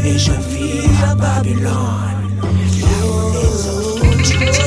et je vis à Babylone, là où les enfants du diable.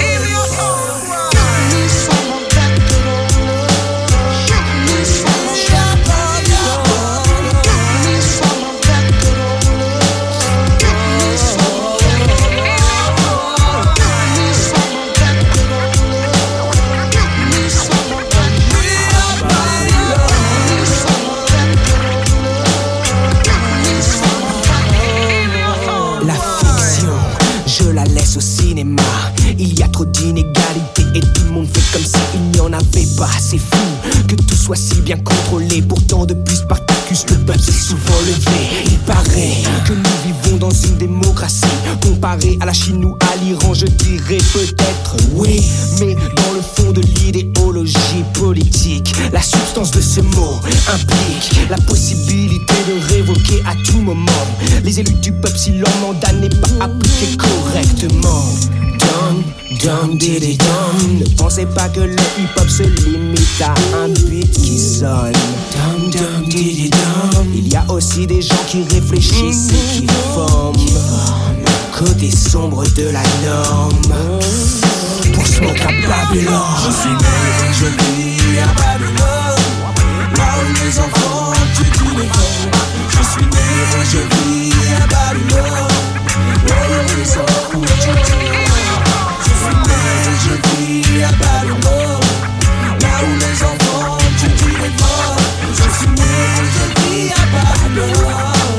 Au cinéma, il y a trop d'inégalités et tout le monde fait comme s'il n'y en avait pas. C'est fou que tout soit si bien contrôlé. Pourtant depuis Spartacus, le peuple s'est souvent levé. Il paraît que nous vivons dans une démocratie. Comparé à la Chine ou à l'Iran, je dirais peut-être oui. Mais dans le fond de l'idéologie politique, la substance de ce mot implique la possibilité de révoquer à tout moment les élus du peuple si leur mandat n'est pas appliqué correctement. Dum, dum, diddy, dum. Ne pensez pas que le hip-hop se limite à un beat qui sonne. Dum, dum, diddy, dum. Il y a aussi des gens qui réfléchissent et qui forment côté sombre de la norme. Pour smoke à Babylone. Je suis né et je vis à Babylone, là où les enfants étudient les vols. Je suis né et je vis à Babylone, là où les enfants étudient les vols. Je suis né et je vis à Babylone, là où les enfants étudient les vols. Je suis né et je vis à Babylone.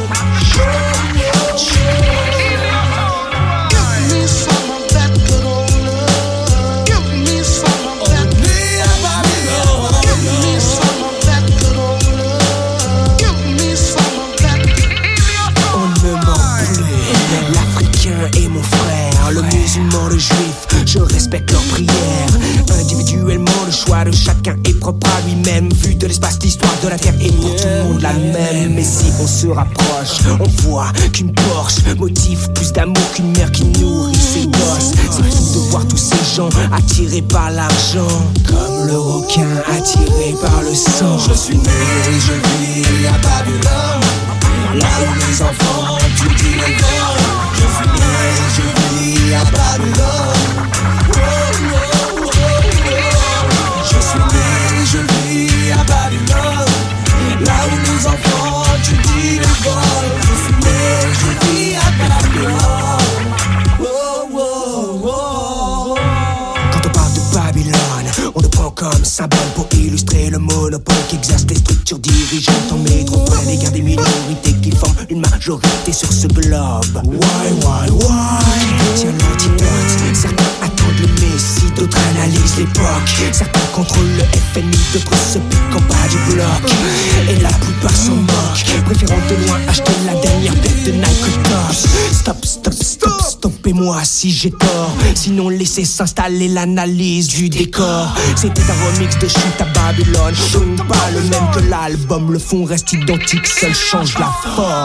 Et mon frère, le musulman, le juif, je respecte leurs prières. Individuellement, le choix de chacun est propre à lui-même. Vu de l'espace, l'histoire de la terre est pour tout le monde la même. Mais si on se rapproche, on voit qu'une Porsche motive plus d'amour qu'une mère qui nourrit ses gosses. C'est fou de voir tous ces gens attirés par l'argent, comme le requin attiré par le sang. Je suis né et je vis à Babylone, là où les enfants étudient les vols. Je suis né et je vis à Babylone. Je suis né et je vis à Babylone, là où les enfants étudient les vols. Je suis né et je vis à Babylone. Quand on parle de Babylone, on le prend comme symbole pour illustrer le monopole qu'exercent les structures dirigeantes en métropole à l'égard des minorités qui forment une majorité sur ce globe. Why? Tiens l'antidote, certains attendent le Messie, d'autres analysent l'époque. Certains contrôlent le FMI, d'autres se piquent en bas du bloc. Et la plupart s'en moquent, préférant de loin acheter la dernière paire de Nike Tops. Stoppez-moi si j'ai tort, sinon laissez s'installer l'analyse du décor. C'était un remix de Chute à Babylone, pas le même que l'album, le fond reste identique, seul change la forme.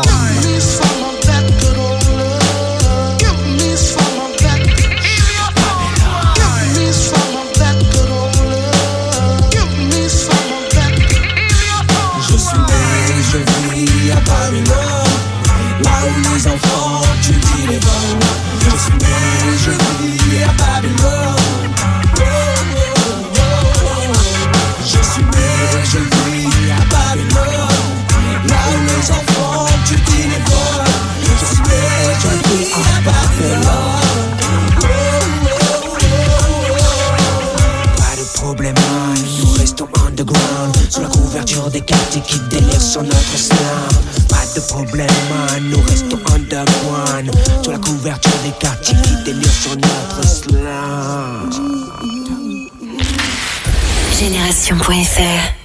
Je suis né et je vis à Babylone, là où les enfants étudient les vols. Je suis né et je vis à Babylone. Je suis né et je vis à Babylone, là où les enfants étudient les vols. Je suis né et je vis à Babylone. Pas de problème, nous restons underground, sous la couverture des quartiers qui délirent sur notre slam. Pas de problème, nous restons underground, sous la couverture des quartiers qui délirent sur notre slam. Génération.fr